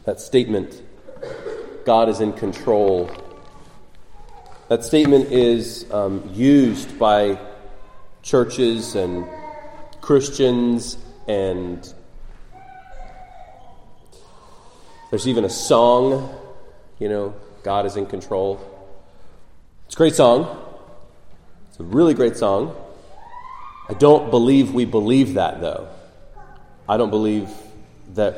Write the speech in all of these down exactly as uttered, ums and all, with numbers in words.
That statement, God is in control, that statement is um, used by churches and Christians, and there's even a song, you know, God is in control. It's a great song. It's a really great song. I don't believe we believe that, though. I don't believe that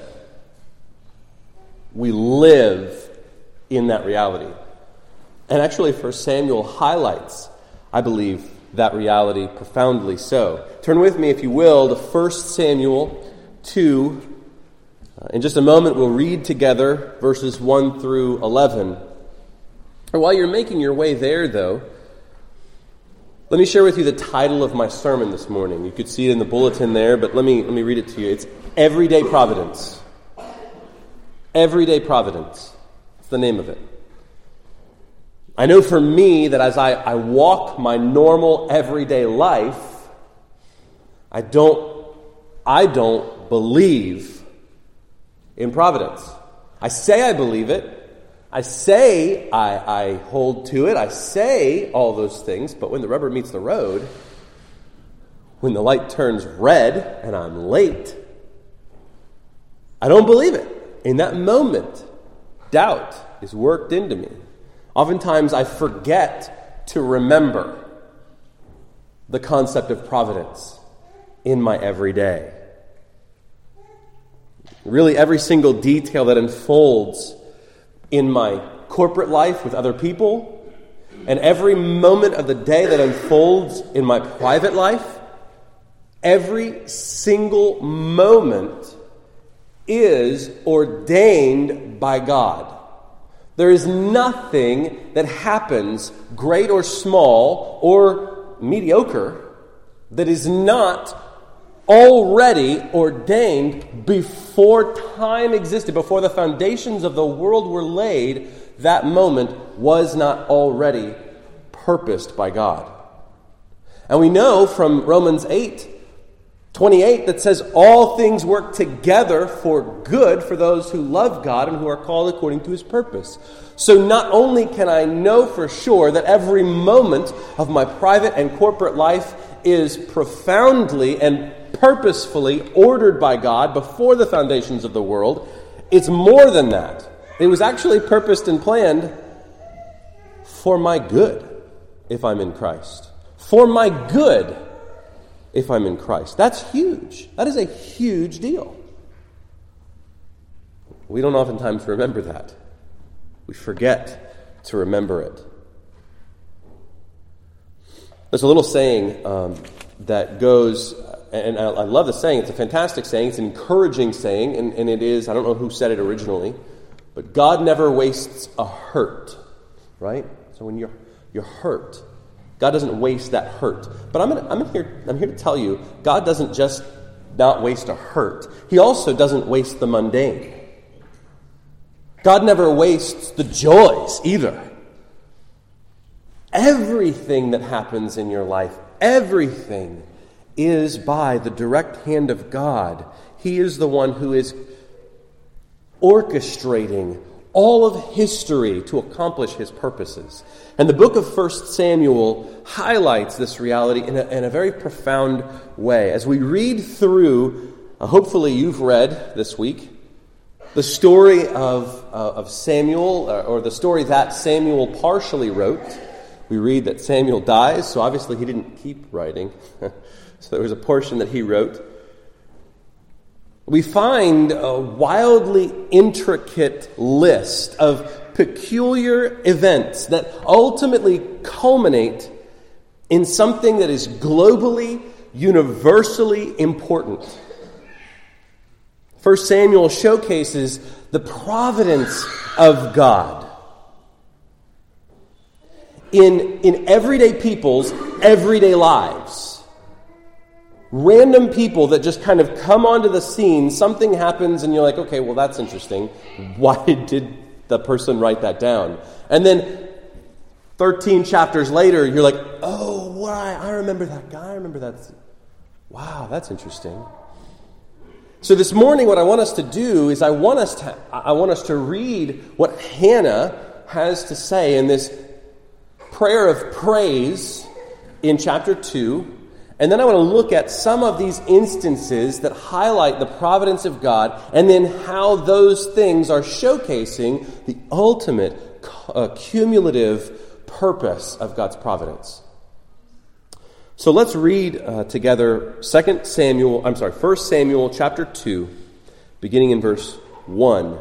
we live in that reality. And actually, First Samuel highlights, I believe, that reality profoundly so. Turn with me, if you will, to First Samuel two. Uh, in just a moment, we'll read together verses one through eleven. And while you're making your way there, though, let me share with you the title of my sermon this morning. You could see it in the bulletin there, but let me let me read it to you. It's Everyday Providence. Everyday Providence. That's the name of it. I know for me that as I, I walk my normal everyday life, I don't I don't believe in providence. I say I believe it. I say I, I hold to it. I say all those things, but when the rubber meets the road, when the light turns red and I'm late, I don't believe it. In that moment, doubt is worked into me. Oftentimes I forget to remember the concept of providence in my everyday. Really, every single detail that unfolds in my corporate life with other people, and every moment of the day that unfolds in my private life, every single moment is ordained by God. There is nothing that happens, great or small or mediocre, that is not already ordained before time existed, before the foundations of the world were laid. That moment was not already purposed by God. And we know from Romans eight twenty-eight that says all things work together for good for those who love God and who are called according to his purpose. So not only can I know for sure that every moment of my private and corporate life is profoundly and purposefully ordered by God before the foundations of the world, it's more than that. It was actually purposed and planned for my good if I'm in Christ. For my good if I'm in Christ. That's huge. That is a huge deal. We don't oftentimes remember that. We forget to remember it. There's a little saying um, that goes, and I, I love the saying. It's a fantastic saying. It's an encouraging saying, and, and it is, I don't know who said it originally, but God never wastes a hurt, right? So when you're you're hurt, God doesn't waste that hurt. But I'm gonna, I'm here I'm here to tell you, God doesn't just not waste a hurt. He also doesn't waste the mundane. God never wastes the joys either. Everything that happens in your life, everything is by the direct hand of God. He is the one who is orchestrating all of history to accomplish his purposes. And the book of First Samuel highlights this reality in a, in a very profound way. As we read through, uh, hopefully you've read this week, the story of, uh, of Samuel, uh, or the story that Samuel partially wrote. We read that Samuel dies, so obviously he didn't keep writing. So there was a portion that he wrote. We find a wildly intricate list of peculiar events that ultimately culminate in something that is globally, universally important. First Samuel showcases the providence of God in, in everyday people's everyday lives. Random people that just kind of come onto the scene, something happens and you're like, okay, well that's interesting. Why did the person write that down? And then thirteen chapters later, you're like, oh, why? I remember that guy. I remember that. Wow, that's interesting. So this morning, what I want us to do is I want us to I want us to read what Hannah has to say in this prayer of praise in chapter two. And then I want to look at some of these instances that highlight the providence of God, and then how those things are showcasing the ultimate uh, cumulative purpose of God's providence. So let's read uh, together Second Samuel, I'm sorry, First Samuel chapter two, beginning in verse one.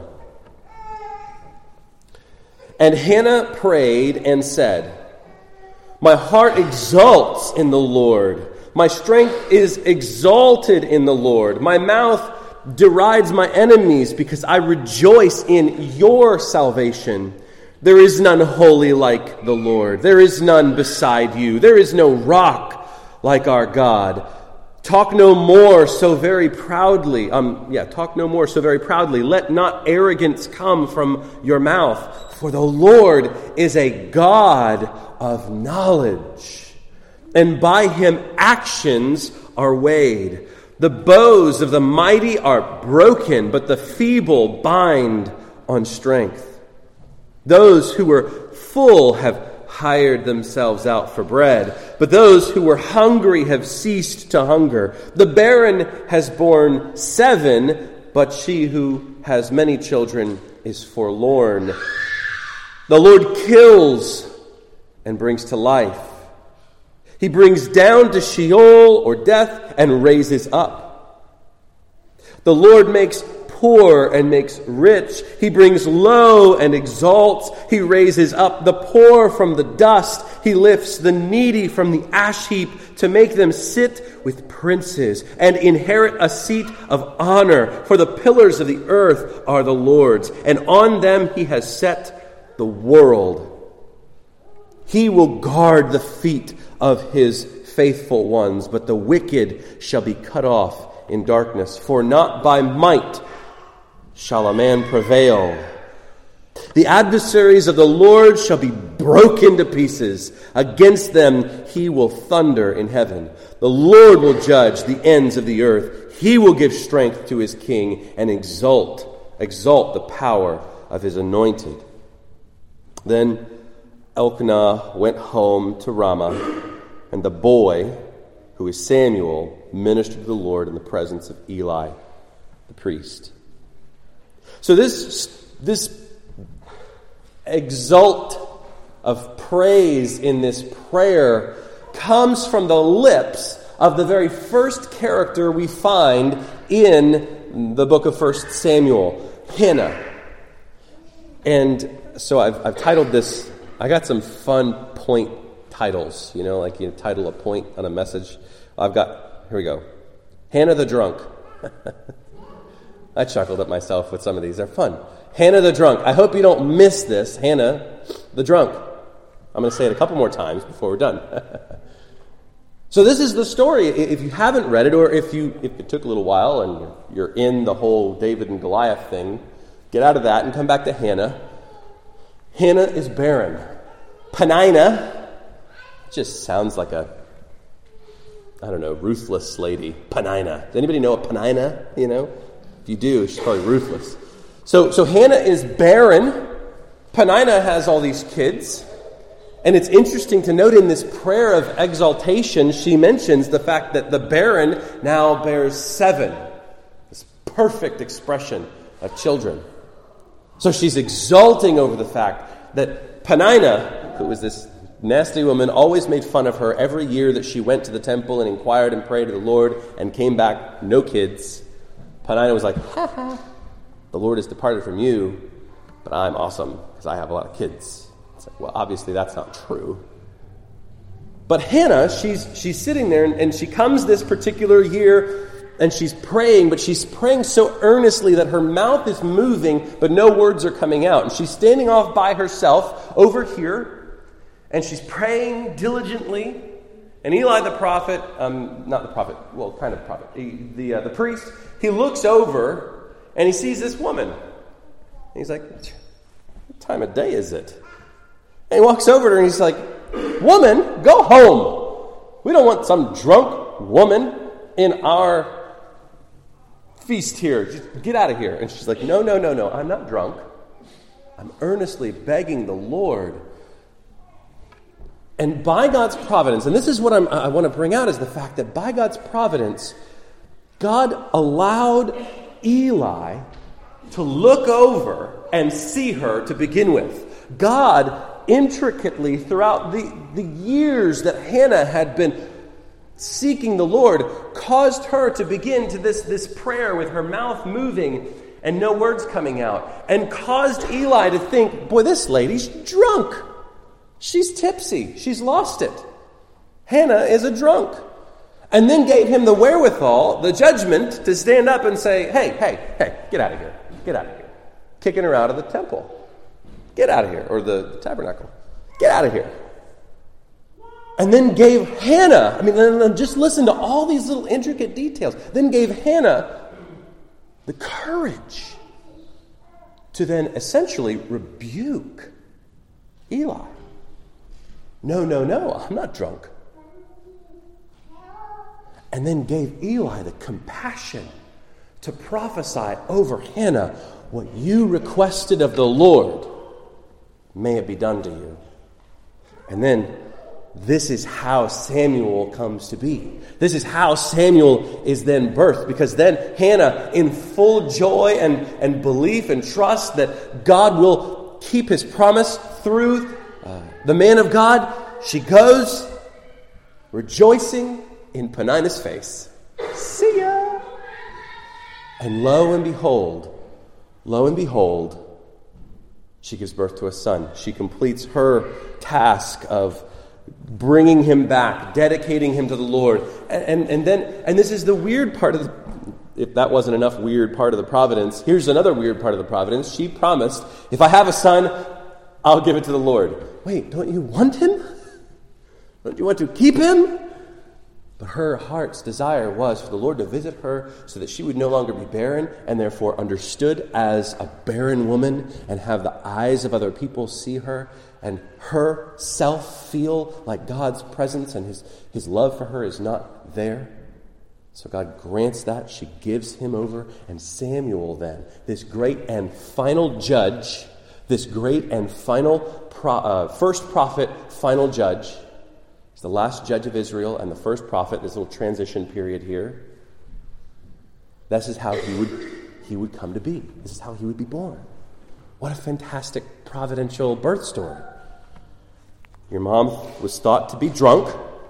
And Hannah prayed and said, "My heart exults in the Lord. My strength is exalted in the Lord. My mouth derides my enemies because I rejoice in your salvation. There is none holy like the Lord. There is none beside you. There is no rock like our God. Talk no more so very proudly. Um, yeah, talk no more so very proudly. Let not arrogance come from your mouth. For the Lord is a God of knowledge, and by him actions are weighed. The bows of the mighty are broken, but the feeble bind on strength. Those who were full have hired themselves out for bread, but those who were hungry have ceased to hunger. The barren has borne seven, but she who has many children is forlorn. The Lord kills and brings to life. He brings down to Sheol or death and raises up. The Lord makes poor and makes rich. He brings low and exalts. He raises up the poor from the dust. He lifts the needy from the ash heap to make them sit with princes and inherit a seat of honor. For the pillars of the earth are the Lord's, and on them he has set the world. He will guard the feet of his faithful ones, but the wicked shall be cut off in darkness. For not by might shall a man prevail. The adversaries of the Lord shall be broken to pieces. Against them he will thunder in heaven. The Lord will judge the ends of the earth. He will give strength to his king and exalt, exalt the power of his anointed. Then Elkanah went home to Ramah, and the boy, who is Samuel, ministered to the Lord in the presence of Eli, the priest. So this, this exult of praise in this prayer comes from the lips of the very first character we find in the book of First Samuel, Hannah. And so I've, I've titled this, I got some fun point titles, you know, like you title a point on a message. I've got, here we go, Hannah the Drunk. I chuckled at myself with some of these. They're fun. Hannah the Drunk. I hope you don't miss this. Hannah the Drunk. I'm going to say it a couple more times before we're done. So this is the story. If you haven't read it, or if you if it took a little while and you're in the whole David and Goliath thing, get out of that and come back to Hannah. Hannah is barren. Peninnah just sounds like a, I don't know, ruthless lady. Peninnah. Does anybody know a Peninnah? You know? If you do, she's probably ruthless. So, so Hannah is barren. Peninnah has all these kids. And it's interesting to note in this prayer of exaltation, she mentions the fact that the barren now bears seven. This perfect expression of children. So she's exulting over the fact that Peninnah, who was this nasty woman, always made fun of her every year that she went to the temple and inquired and prayed to the Lord and came back, no kids. Peninnah was like, ha ha, the Lord has departed from you, but I'm awesome because I have a lot of kids. It's like, well, obviously that's not true. But Hannah, she's she's sitting there, and, and she comes this particular year, and she's praying, but she's praying so earnestly that her mouth is moving, but no words are coming out. And she's standing off by herself over here, and she's praying diligently. And Eli the prophet, um, not the prophet, well, kind of prophet, he, the uh, the priest, he looks over, and he sees this woman. And he's like, what time of day is it? And he walks over to her, and he's like, woman, go home. We don't want some drunk woman in our feast here. Just get out of here. And she's like, no, no, no, no, I'm not drunk. I'm earnestly begging the Lord. And by God's providence, and this is what I'm, I want to bring out, is the fact that by God's providence, God allowed Eli to look over and see her to begin with. God intricately, throughout the, the years that Hannah had been seeking the Lord, caused her to begin to this, this prayer with her mouth moving and no words coming out, and caused Eli to think, boy, this lady's drunk. She's tipsy. She's lost it. Hannah is a drunk. And then gave him the wherewithal, the judgment, to stand up and say, hey, hey, hey, get out of here. Get out of here. Kicking her out of the temple. Get out of here. Or the, the tabernacle. Get out of here. And then gave Hannah, I mean, just listen to all these little intricate details. Then gave Hannah the courage to then essentially rebuke Eli. No, no, no, I'm not drunk. And then gave Eli the compassion to prophesy over Hannah, what you requested of the Lord, may it be done to you. And then this is how Samuel comes to be. This is how Samuel is then birthed, because then Hannah, in full joy and, and belief and trust that God will keep his promise through uh, the man of God, she goes rejoicing in Peninnah's face. See ya! And lo and behold, lo and behold, she gives birth to a son. She completes her task of bringing him back, dedicating him to the Lord. And, and, and then, and this is the weird part of the, if that wasn't enough weird part of the providence, here's another weird part of the providence. She promised, if I have a son, I'll give it to the Lord. Wait, don't you want him? Don't you want to keep him? But her heart's desire was for the Lord to visit her so that she would no longer be barren and therefore understood as a barren woman and have the eyes of other people see her and herself feel like God's presence and his, his love for her is not there. So God grants that. She gives him over. And Samuel then, this great and final judge, this great and final pro, uh, first prophet, final judge, he's the last judge of Israel and the first prophet, this little transition period here. This is how he would, he would come to be. This is how he would be born. What a fantastic providential birth story. Your mom was thought to be drunk,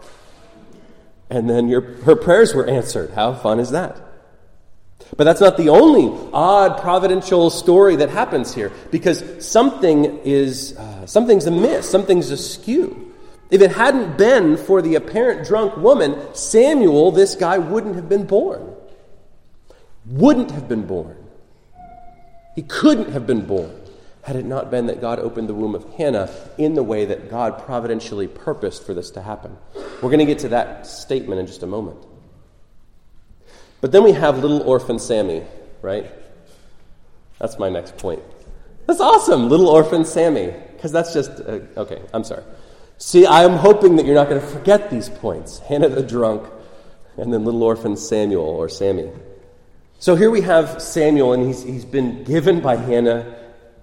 and then your, her prayers were answered. How fun is that? But that's not the only odd providential story that happens here, because something is uh, something's amiss, something's askew. If it hadn't been for the apparent drunk woman, Samuel, this guy, wouldn't have been born. Wouldn't have been born. He couldn't have been born had it not been that God opened the womb of Hannah in the way that God providentially purposed for this to happen. We're going to get to that statement in just a moment. But then we have little orphan Sammy, right? That's my next point. That's awesome, little orphan Sammy, because that's just, uh, okay, I'm sorry. See, I'm hoping that you're not going to forget these points. Hannah the drunk, and then little orphan Samuel, or Sammy. So here we have Samuel, and he's he's been given by Hannah.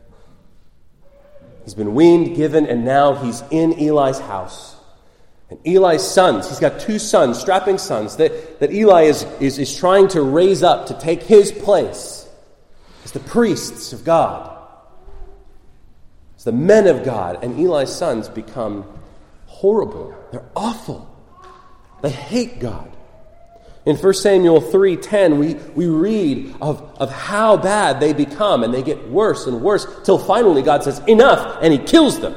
He's been weaned, given, and now he's in Eli's house. And Eli's sons, he's got two sons, strapping sons, that, that Eli is, is, is trying to raise up to take his place as the priests of God, as the men of God. And Eli's sons become horrible. They're awful. They hate God. In First Samuel three ten, we, we read of, of how bad they become, and they get worse and worse, till finally God says, enough, and he kills them.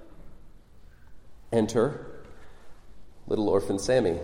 Enter little orphan Sammy.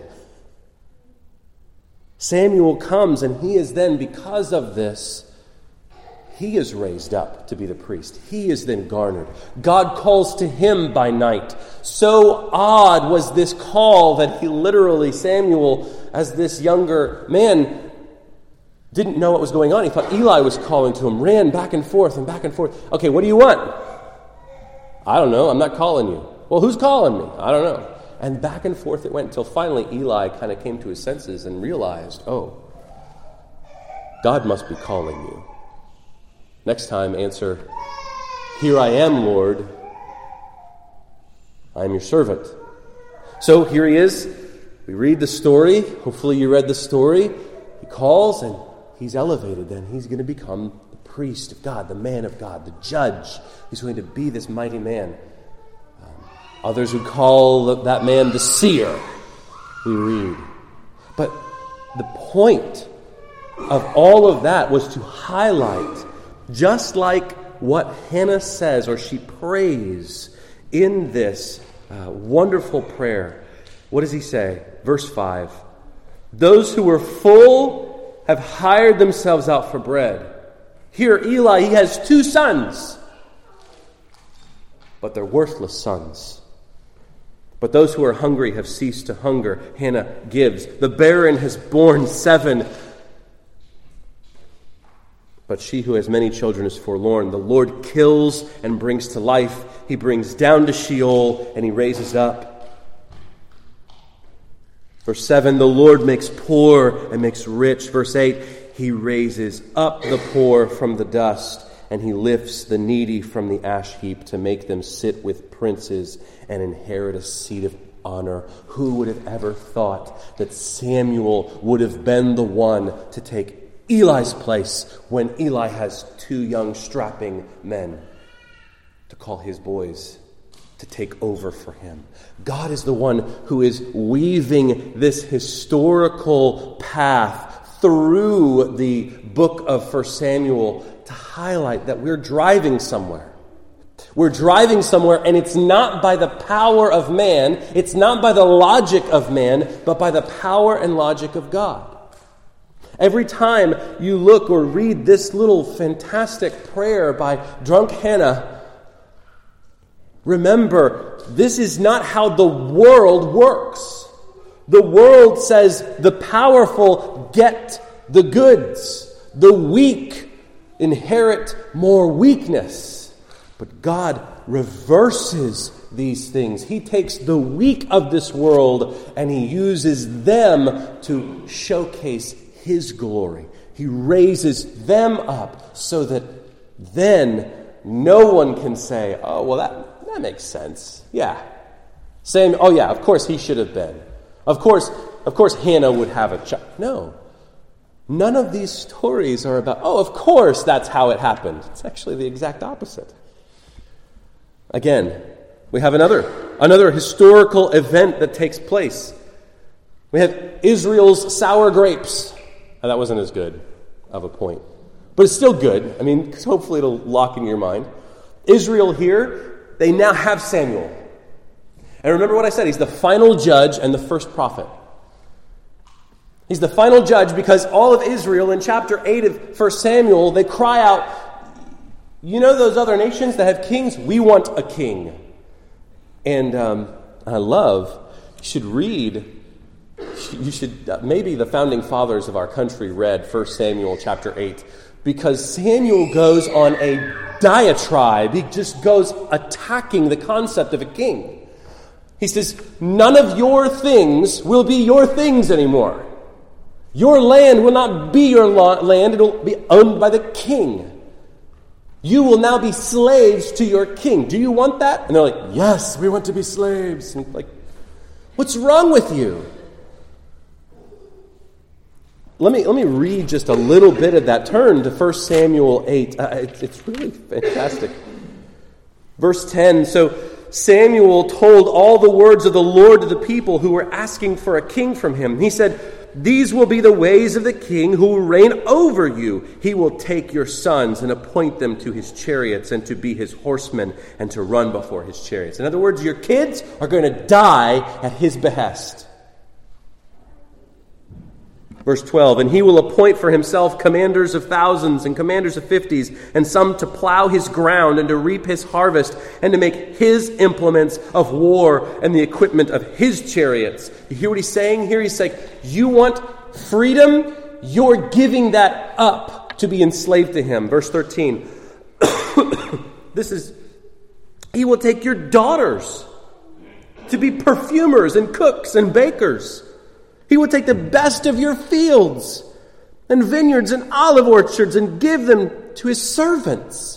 Samuel comes, and he is then, because of this, he is raised up to be the priest. He is then garnered. God calls to him by night. So odd was this call that he literally, Samuel, as this younger man, didn't know what was going on. He thought Eli was calling to him, ran back and forth and back and forth. Okay, what do you want? I don't know. I'm not calling you. Well, who's calling me? I don't know. And back and forth it went until finally Eli kind of came to his senses and realized, oh, God must be calling you. Next time, answer, here I am, Lord. I am your servant. So here he is. We read the story. Hopefully you read the story. He calls and he's elevated. Then he's going to become the priest of God, the man of God, the judge. He's going to be this mighty man. Um, others would call that man the seer, we read. But the point of all of that was to highlight, just like what Hannah says, or she prays in this uh, wonderful prayer. What does he say? Verse five. Those who were full have hired themselves out for bread. Here, Eli, he has two sons, but they're worthless sons. But those who are hungry have ceased to hunger. Hannah gives. The barren has borne seven, but she who has many children is forlorn. The Lord kills and brings to life. He brings down to Sheol and he raises up. Verse seven, the Lord makes poor and makes rich. Verse eight, he raises up the poor from the dust and he lifts the needy from the ash heap to make them sit with princes and inherit a seat of honor. Who would have ever thought that Samuel would have been the one to take Eli's place when Eli has two young strapping men to call his boys to take over for him? God is the one who is weaving this historical path through the book of First Samuel to highlight that we're driving somewhere. We're driving somewhere, and it's not by the power of man, it's not by the logic of man, but by the power and logic of God. Every time you look or read this little fantastic prayer by drunk Hannah, remember, this is not how the world works. The world says the powerful get the goods. The weak inherit more weakness. But God reverses these things. He takes the weak of this world and he uses them to showcase his glory. He raises them up so that then no one can say, oh, well, that, that makes sense. Yeah. Saying, oh, yeah, of course he should have been. Of course, of course Hannah would have a child. No. None of these stories are about, oh, of course that's how it happened. It's actually the exact opposite. Again, we have another, another historical event that takes place. We have Israel's sour grapes. Now, that wasn't as good of a point, but it's still good. I mean, hopefully it'll lock in your mind. Israel here, they now have Samuel. And remember what I said, he's the final judge and the first prophet. He's the final judge because all of Israel in chapter eight of First Samuel, they cry out, you know those other nations that have kings? We want a king. And um, I love, you should read, you should, uh, maybe the founding fathers of our country read First Samuel chapter eight, because Samuel goes on a diatribe. He just goes attacking the concept of a king. He says, none of your things will be your things anymore. Your land will not be your land. It will be owned by the king. You will now be slaves to your king. Do you want that? And they're like, yes, we want to be slaves. And like, what's wrong with you? Let me let me read just a little bit of that. Turn to First Samuel eight. Uh, it, it's really fantastic. Verse ten, so Samuel told all the words of the Lord to the people who were asking for a king from him. He said, these will be the ways of the king who will reign over you. He will take your sons and appoint them to his chariots and to be his horsemen and to run before his chariots. In other words, your kids are going to die at his behest. Verse twelve, and he will appoint for himself commanders of thousands and commanders of fifties, and some to plow his ground and to reap his harvest, and to make his implements of war and the equipment of his chariots. You hear what he's saying here? He's saying, you want freedom? You're giving that up to be enslaved to him. Verse thirteen, this is, he will take your daughters to be perfumers and cooks and bakers. He will take the best of your fields and vineyards and olive orchards and give them to his servants.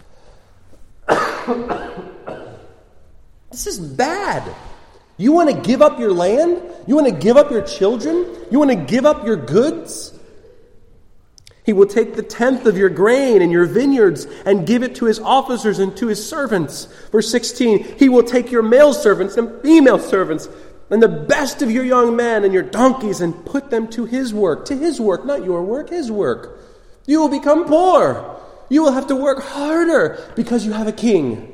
This is bad. You want to give up your land? You want to give up your children? You want to give up your goods? He will take the tenth of your grain and your vineyards and give it to his officers and to his servants. Verse sixteen, he will take your male servants and female servants and the best of your young men and your donkeys and put them to his work. To his work, not your work, his work. You will become poor. You will have to work harder because you have a king.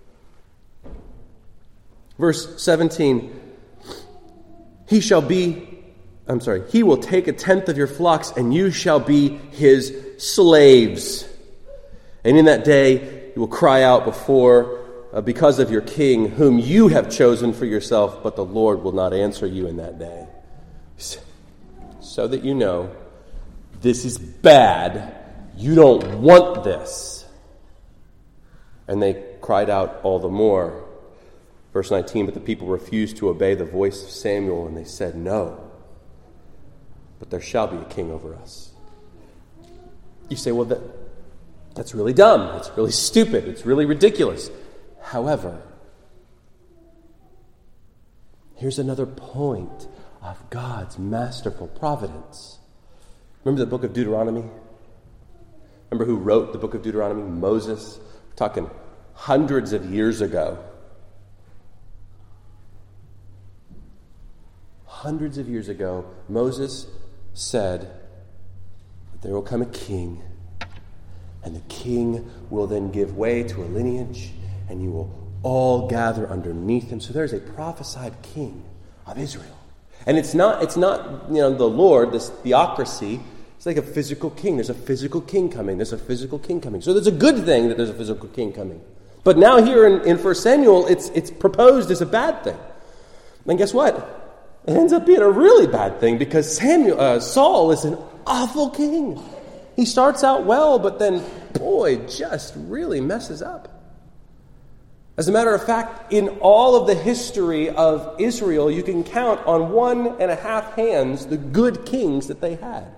Verse seventeen, he shall be, I'm sorry, he will take a tenth of your flocks and you shall be his slaves. And in that day you will cry out before, uh, because of your king, whom you have chosen for yourself, but the Lord will not answer you in that day. So that you know, this is bad. You don't want this. And they cried out all the more. Verse nineteen, but the people refused to obey the voice of Samuel, and they said, no, but there shall be a king over us. You say, well, that, that's really dumb. It's really stupid. It's really ridiculous. However, here's another point of God's masterful providence. Remember the book of Deuteronomy? Remember who wrote the book of Deuteronomy? Moses. We're talking hundreds of years ago. Hundreds of years ago, Moses said, there will come a king, and the king will then give way to a lineage, and you will all gather underneath him. So there's a prophesied king of Israel. And it's not, it's not, you know, the Lord, this theocracy. It's like a physical king. There's a physical king coming. There's a physical king coming. So there's a good thing that there's a physical king coming. But now here in, in First Samuel, it's it's proposed as a bad thing. And guess what? It ends up being a really bad thing because Samuel, uh, Saul is an awful king. He starts out well, but then, boy, just really messes up. As a matter of fact, in all of the history of Israel, you can count on one and a half hands the good kings that they had.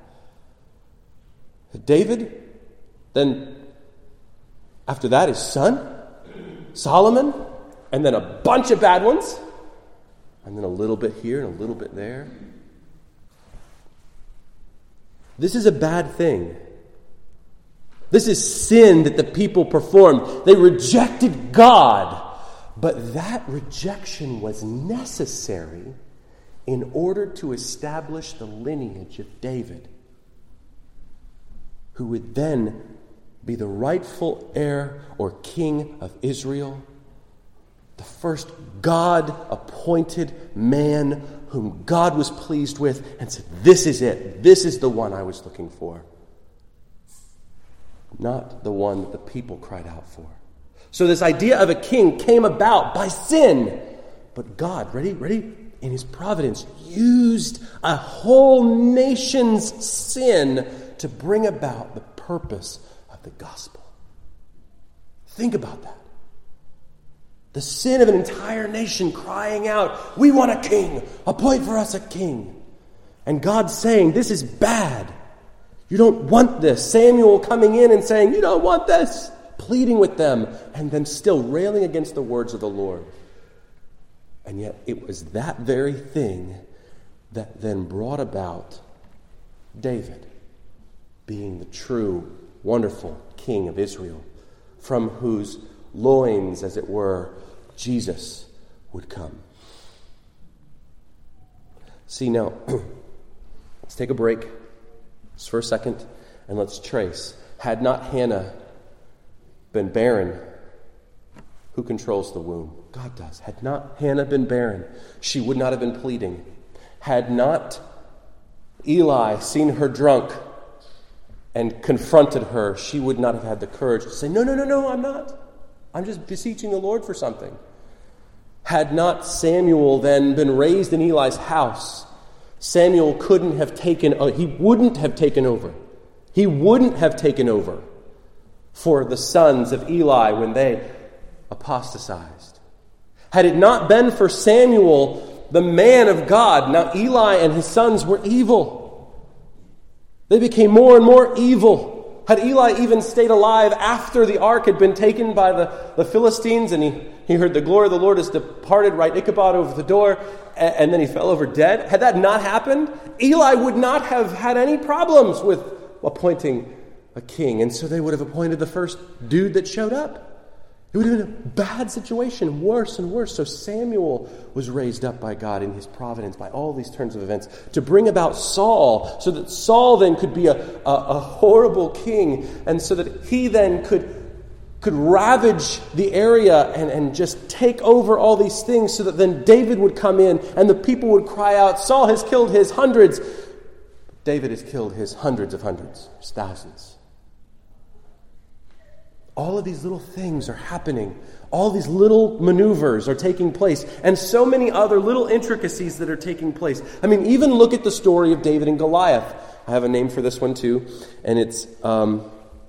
David, then after that his son, Solomon, and then a bunch of bad ones. And then a little bit here and a little bit there. This is a bad thing. This is sin that the people performed. They rejected God. But that rejection was necessary in order to establish the lineage of David, who would then be the rightful heir or king of Israel, the first God-appointed man whom God was pleased with and said, this is it. This is the one I was looking for. Not the one that the people cried out for. So this idea of a king came about by sin. But God, ready, ready? In his providence, used a whole nation's sin to bring about the purpose of the gospel. Think about that. The sin of an entire nation crying out, we want a king. Appoint for us a king. And God saying, this is bad. You don't want this. Samuel coming in and saying, you don't want this. Pleading with them. And then still railing against the words of the Lord. And yet it was that very thing that then brought about David being the true, wonderful king of Israel, from whose loins, as it were, Jesus would come. See, now, let's take a break just for a second, and let's trace. Had not Hannah been barren, who controls the womb? God does. Had not Hannah been barren, she would not have been pleading. Had not Eli seen her drunk and confronted her, she would not have had the courage to say, no, no, no, no, I'm not. I'm just beseeching the Lord for something. Had not Samuel then been raised in Eli's house, Samuel couldn't have taken, uh, he wouldn't have taken over. He wouldn't have taken over for the sons of Eli when they apostatized. Had it not been for Samuel, the man of God, now Eli and his sons were evil. They became more and more evil. Had Eli even stayed alive after the ark had been taken by the, the Philistines, and he, he heard the glory of the Lord has departed, right Ichabod over the door, and, and then he fell over dead. Had that not happened, Eli would not have had any problems with appointing a king. And so they would have appointed the first dude that showed up. It would have been a bad situation, worse and worse. So Samuel was raised up by God in his providence by all these turns of events to bring about Saul, so that Saul then could be a, a, a horrible king, and so that he then could, could ravage the area and, and just take over all these things, so that then David would come in and the people would cry out, Saul has killed his hundreds. David has killed his hundreds of hundreds, his thousands. All of these little things are happening. All these little maneuvers are taking place. And so many other little intricacies that are taking place. I mean, even look at the story of David and Goliath. I have a name for this one too. And it's um,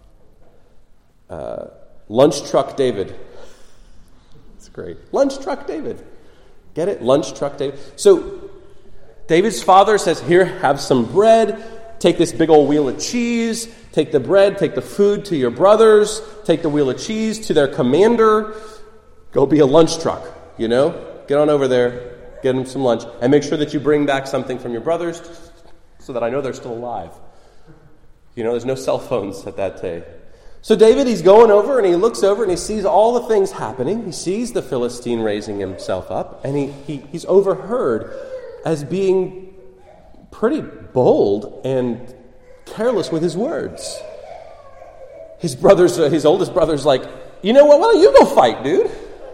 uh, Lunch Truck David. It's great. Lunch Truck David. Get it? Lunch Truck David. So David's father says, here, have some bread. Take this big old wheel of cheese. Take the bread, take the food to your brothers, take the wheel of cheese to their commander. Go be a lunch truck, you know? Get on over there, get them some lunch, and make sure that you bring back something from your brothers so that I know they're still alive. You know, there's no cell phones at that day. So David, he's going over, and he looks over, and he sees all the things happening. He sees the Philistine raising himself up, and he, he he's overheard as being pretty bold and careless with his words. His brothers, uh, his oldest brother's like, you know what, why don't you go fight, dude?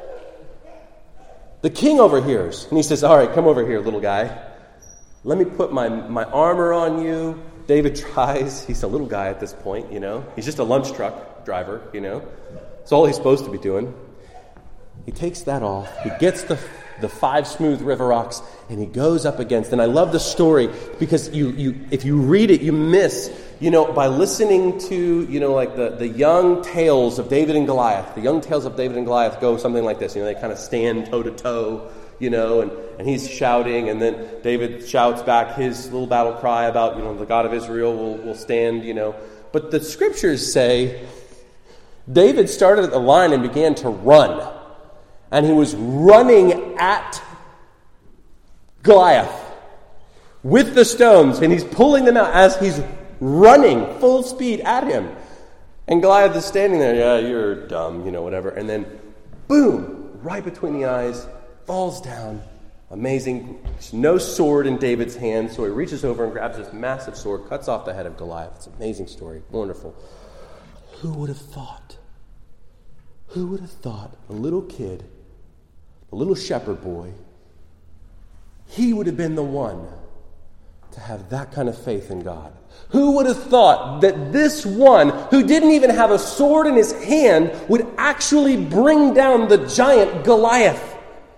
The king overhears, and he says, all right, come over here, little guy. Let me put my, my armor on you. David tries. He's a little guy at this point, you know. He's just a lunch truck driver, you know. That's all he's supposed to be doing. He takes that off. He gets the the five smooth river rocks, and he goes up against. And I love the story because you you if you read it, you miss, you know, by listening to, you know, like the, the young tales of David and Goliath. The young tales of David and Goliath go something like this. You know, they kind of stand toe to toe, you know, and, and he's shouting, and then David shouts back his little battle cry about, you know, the God of Israel will, will stand, you know. But the scriptures say David started at the line and began to run. And he was running at Goliath with the stones, and he's pulling them out as he's running full speed at him. And Goliath is standing there, yeah, you're dumb, you know, whatever. And then, boom, right between the eyes, falls down. Amazing. There's no sword in David's hand, so he reaches over and grabs this massive sword, cuts off the head of Goliath. It's an amazing story. Wonderful. Who would have thought? Who would have thought a little kid, a little shepherd boy, he would have been the one to have that kind of faith in God? Who would have thought that this one, who didn't even have a sword in his hand, would actually bring down the giant Goliath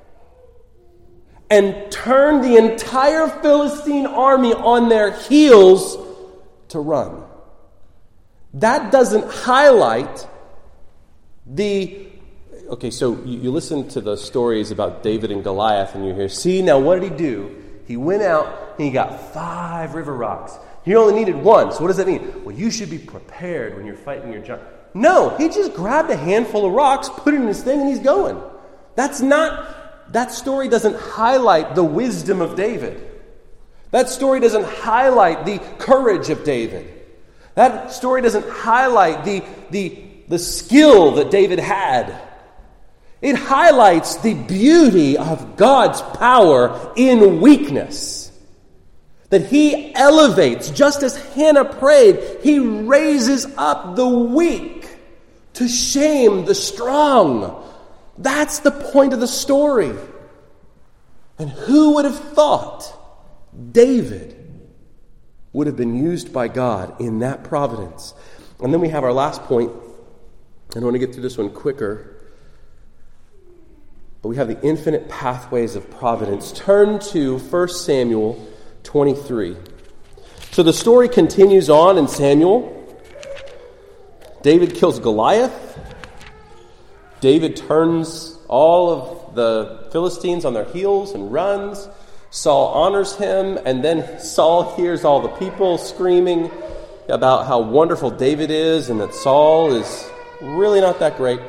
and turn the entire Philistine army on their heels to run? That doesn't highlight the... Okay, so you, you listen to the stories about David and Goliath, and you hear, see, now what did he do? He went out and he got five river rocks. He only needed one. So what does that mean? Well, you should be prepared when you're fighting your giant. No, he just grabbed a handful of rocks, put it in his thing, and he's going. That's not, that story doesn't highlight the wisdom of David. That story doesn't highlight the courage of David. That story doesn't highlight the, the, the skill that David had. It highlights the beauty of God's power in weakness. That he elevates, just as Hannah prayed, he raises up the weak to shame the strong. That's the point of the story. And who would have thought David would have been used by God in that providence? And then we have our last point. I want to get through this one quicker. But we have the infinite pathways of providence. Turn to First Samuel twenty-three. So the story continues on in Samuel. David kills Goliath. David turns all of the Philistines on their heels and runs. Saul honors him, and then Saul hears all the people screaming, about how wonderful David is and that Saul is really not that great.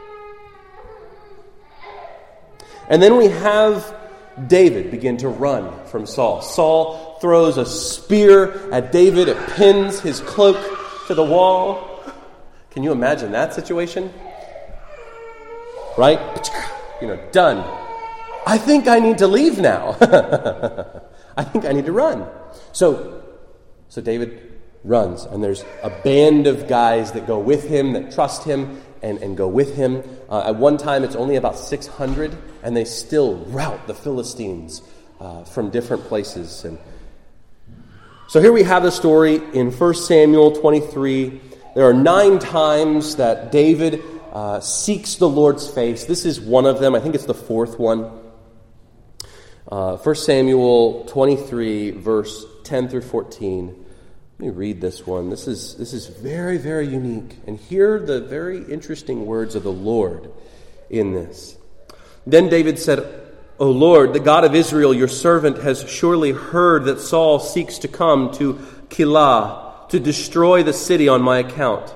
And then we have David begin to run from Saul. Saul throws a spear at David. It pins his cloak to the wall. Can you imagine that situation? Right? You know, done. I think I need to leave now. I think I need to run. So, so David runs, and there's a band of guys that go with him, that trust him, and, and go with him. Uh, at one time, it's only about six hundred, and they still rout the Philistines uh, from different places. And so here we have the story in First Samuel twenty-three. There are nine times that David uh, seeks the Lord's face. This is one of them. I think it's the fourth one. Uh, First Samuel twenty-three, verse ten through fourteen. Let me read this one. This is this is very, very unique. And hear the very interesting words of the Lord in this. Then David said, O Lord, the God of Israel, your servant has surely heard that Saul seeks to come to Keilah to destroy the city on my account.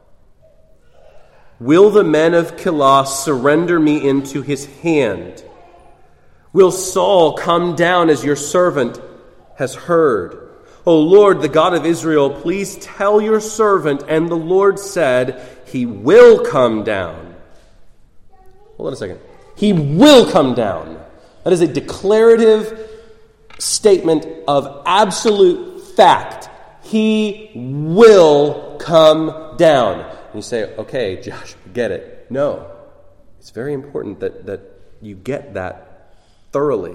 Will the men of Keilah surrender me into his hand? Will Saul come down as your servant has heard? O Lord, the God of Israel, please tell your servant. And the Lord said, he will come down. Hold on a second. He will come down. That is a declarative statement of absolute fact. He will come down. And you say, okay, Josh, get it. No. It's very important that, that you get that thoroughly.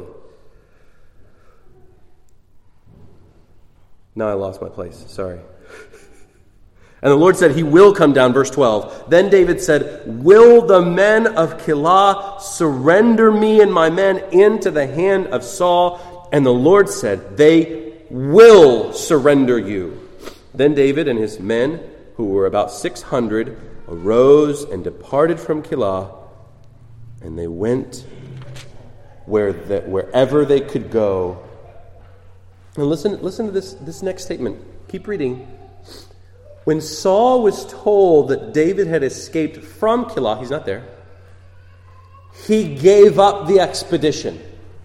Now I lost my place. Sorry. And the Lord said, he will come down. Verse twelve. Then David said, will the men of Keilah surrender me and my men into the hand of Saul? And the Lord said, they will surrender you. Then David and his men, who were about six hundred, arose and departed from Keilah, and they went where the, wherever they could go. And listen, listen to this, this next statement. Keep reading. When Saul was told that David had escaped from Keilah, he's not there, he gave up the expedition.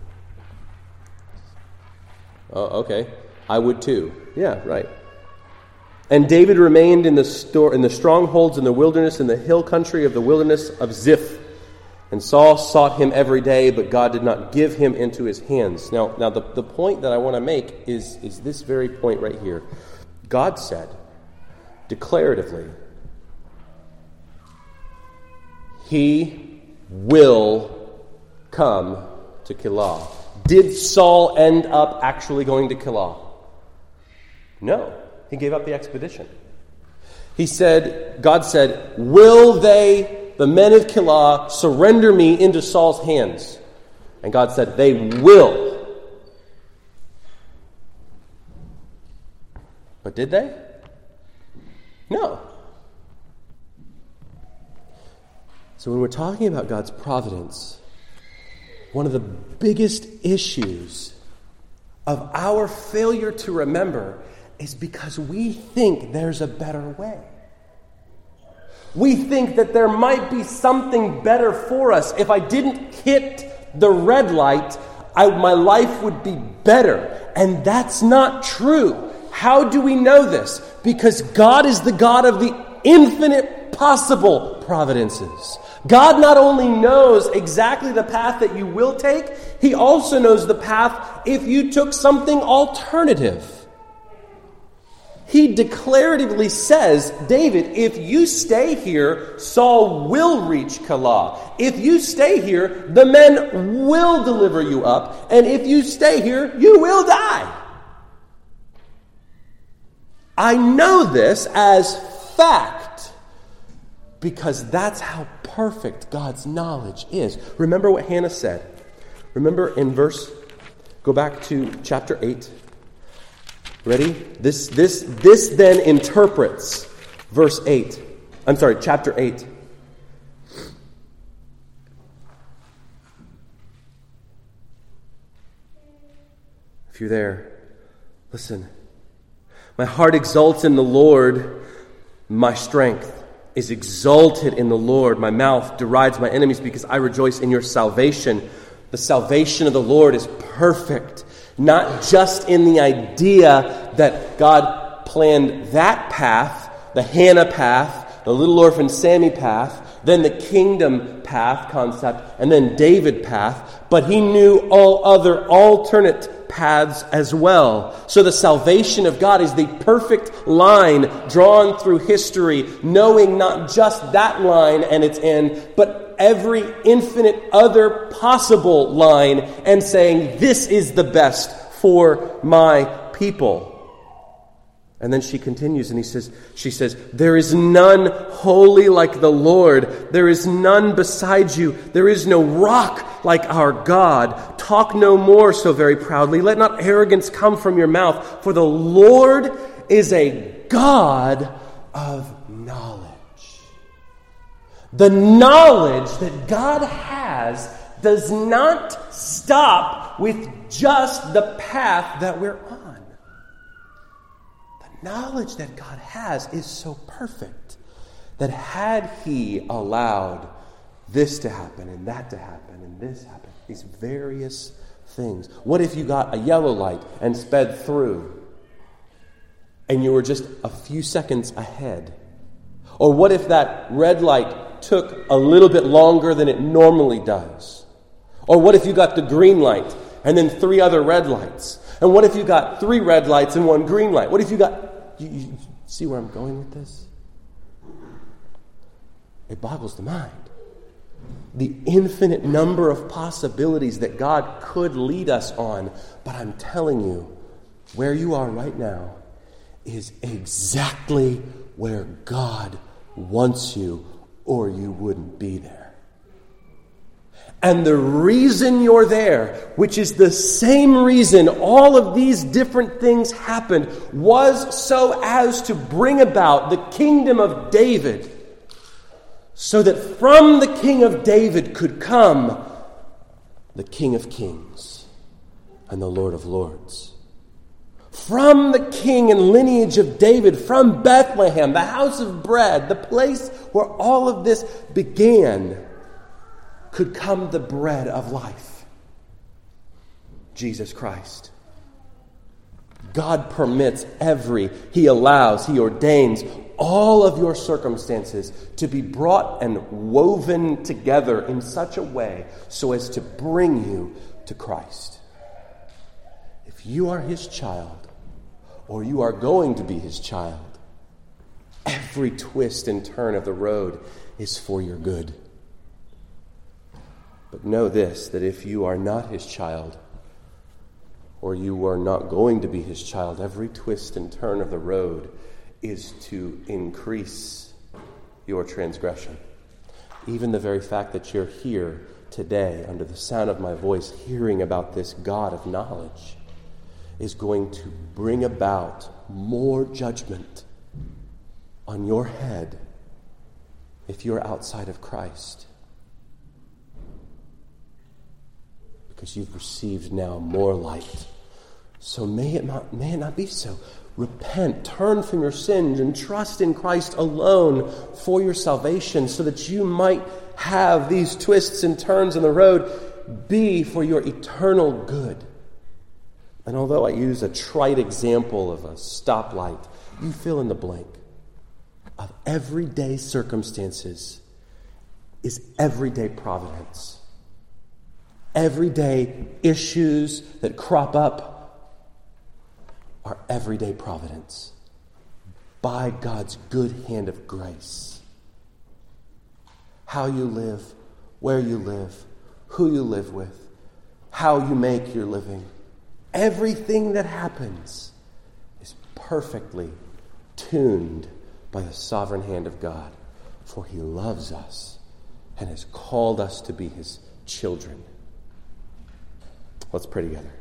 Oh, okay. I would too. Yeah, right. And David remained in the store, in the strongholds in the wilderness, in the hill country of the wilderness of Ziph. And Saul sought him every day, but God did not give him into his hands. Now, now the, the point that I want to make is, is this very point right here. God said, declaratively, he will come to Keilah. Did Saul end up actually going to Keilah? No. He gave up the expedition. He said, God said, will they, the men of Keilah, surrender me into Saul's hands? And God said, they will. But did they? No. So when we're talking about God's providence, one of the biggest issues of our failure to remember is because we think there's a better way. We think that there might be something better for us. If I didn't hit the red light, I, my life would be better. And that's not true. How do we know this? Because God is the God of the infinite possible providences. God not only knows exactly the path that you will take, he also knows the path if you took something alternative. He declaratively says, David, if you stay here, Saul will reach Keilah. If you stay here, the men will deliver you up. And if you stay here, you will die. I know this as fact because that's how perfect God's knowledge is. Remember what Hannah said. Remember in verse, go back to chapter eight. Ready? This this this then interprets verse eight. I'm sorry, chapter eight. If you're there, listen. My heart exults in the Lord. My strength is exalted in the Lord. My mouth derides my enemies because I rejoice in your salvation. The salvation of the Lord is perfect, not just in the idea that God planned that path, the Hannah path, the little orphan Sammy path, then the kingdom path concept, and then David path, but he knew all other alternate paths as well. So the salvation of God is the perfect line drawn through history, knowing not just that line and its end, but every infinite other possible line, and saying, this is the best for my people. And then she continues and he says, she says, there is none holy like the Lord. There is none beside you. There is no rock like our God. Talk no more so very proudly. Let not arrogance come from your mouth. For the Lord is a God of knowledge. The knowledge that God has does not stop with just the path that we're on. Knowledge that God has is so perfect that had he allowed this to happen and that to happen and this happen, these various things. What if you got a yellow light and sped through and you were just a few seconds ahead? Or what if that red light took a little bit longer than it normally does? Or what if you got the green light and then three other red lights? And what if you got three red lights and one green light? What if you got... You, you see where I'm going with this? It boggles the mind. The infinite number of possibilities that God could lead us on. But I'm telling you, where you are right now is exactly where God wants you, or you wouldn't be there. And the reason you're there, which is the same reason all of these different things happened, was so as to bring about the kingdom of David, so that from the king of David could come the King of Kings and the Lord of Lords. From the king and lineage of David, from Bethlehem, the house of bread, the place where all of this began, could come the bread of life, Jesus Christ. God permits every, he allows, he ordains all of your circumstances to be brought and woven together in such a way so as to bring you to Christ. If you are his child, or you are going to be his child, every twist and turn of the road is for your good. But know this, that if you are not his child, or you are not going to be his child, every twist and turn of the road is to increase your transgression. Even the very fact that you're here today, under the sound of my voice, hearing about this God of knowledge, is going to bring about more judgment on your head if you're outside of Christ. Because you've received now more light. So may it not, may it not be so. Repent, turn from your sins, and trust in Christ alone for your salvation, so that you might have these twists and turns in the road be for your eternal good. And although I use a trite example of a stoplight, you fill in the blank of everyday circumstances is everyday providence. Everyday issues that crop up are everyday providence by God's good hand of grace. How you live, where you live, who you live with, how you make your living, everything that happens is perfectly tuned by the sovereign hand of God, for he loves us and has called us to be his children. Let's pray together.